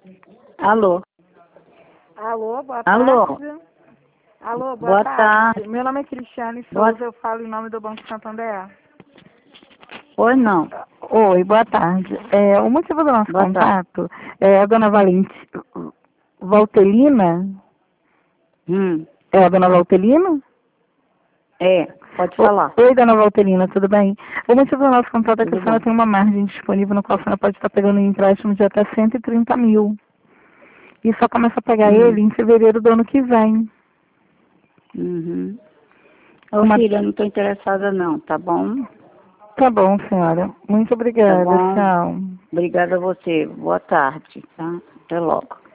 Alô? Alô, boa Alô? tarde. Alô, Boa tarde. Meu nome é Cristiane Boa- Souza, eu falo em nome do Banco Santander. Oi, não. Oi, boa tarde. O motivo do nosso Boa tarde. contato é a dona Valtelina? É a dona Valtelina? Pode falar. Oi, dona Valtelina, tudo bem? O motivo do nosso contato é que Tudo a senhora bom. tem uma margem disponível no qual a senhora pode estar pegando um empréstimo de até 130 mil. E só começa a pegar ele em fevereiro do ano que vem. Ô, Uma- filha, eu não estou interessada não, tá bom? Tá bom, senhora. Muito Tá obrigada. bom? Tchau. Obrigada a você. Boa tarde, tá? Até logo.